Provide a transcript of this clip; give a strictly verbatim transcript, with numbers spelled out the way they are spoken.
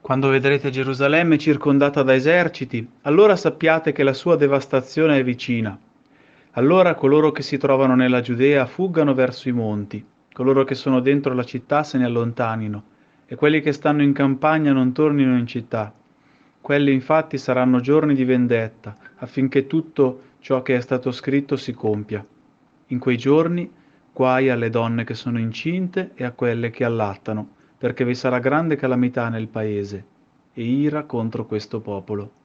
Quando vedrete Gerusalemme circondata da eserciti, allora sappiate che la sua devastazione è vicina. Allora coloro che si trovano nella Giudea fuggano verso i monti, coloro che sono dentro la città se ne allontanino, e quelli che stanno in campagna non tornino in città. Quelli infatti saranno giorni di vendetta, affinché tutto ciò che è stato scritto si compia. In quei giorni guai alle donne che sono incinte e a quelle che allattano, perché vi sarà grande calamità nel paese e ira contro questo popolo.